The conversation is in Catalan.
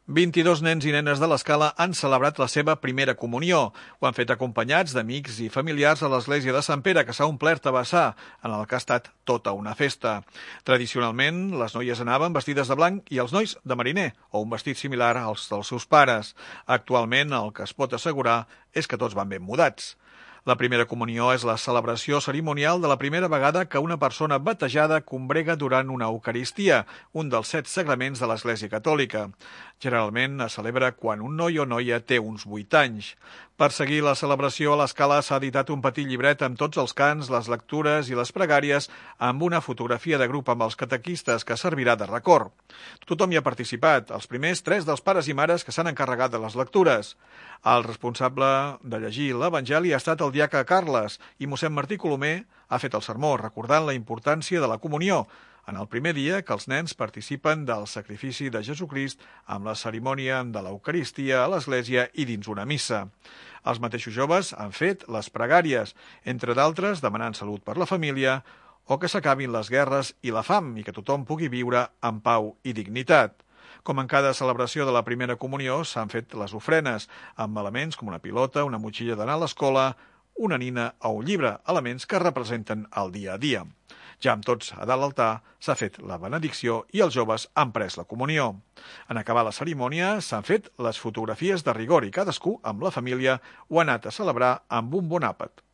22 nens i nenes de l'Escala han celebrat la seva primera comunió. Ho han fet acompanyats d'amics i familiars a l'església de Sant Pere, que s'ha omplert a vessar, en el que ha estat tota una festa. Tradicionalment, les noies anaven vestides de blanc i els nois de mariner, o un vestit similar als dels seus pares. Actualment, el que es pot assegurar és que tots van ben mudats. La primera comunió és la celebració cerimonial de la primera vegada que una persona batejada combrega durant una eucaristia, un dels 7 sagraments de l'Església Catòlica. Generalment es celebra quan un noi o noia té uns 8 anys. Per seguir la celebració, a l'Escala s'ha editat un petit llibret amb tots els cants, les lectures i les pregàries, amb una fotografia de grup amb els catequistes que servirà de record. Tothom hi ha participat, els primers 3 dels pares i mares que s'han encarregat de les lectures. El responsable de llegir l'Evangeli ha estat el diaca Carles i mossèn Martí Colomer ha fet el sermó, recordant la importància de la comunió, en el primer dia que els nens participen del sacrifici de Jesucrist amb la cerimònia de l'Eucaristia a l'església i dins una missa. Els mateixos joves han fet les pregàries, entre d'altres demanant salut per la família o que s'acabin les guerres i la fam i que tothom pugui viure en pau i dignitat. Com en cada celebració de la primera comunió, s'han fet les ofrenes, amb elements com una pilota, una motxilla d'anar a l'escola, una nina o un llibre, elements que representen el dia a dia. Ja amb tots a dalt l'altar s'ha fet la benedicció i els joves han pres la comunió. En acabar la cerimònia s'han fet les fotografies de rigor i cadascú amb la família ho ha anat a celebrar amb un bon àpat.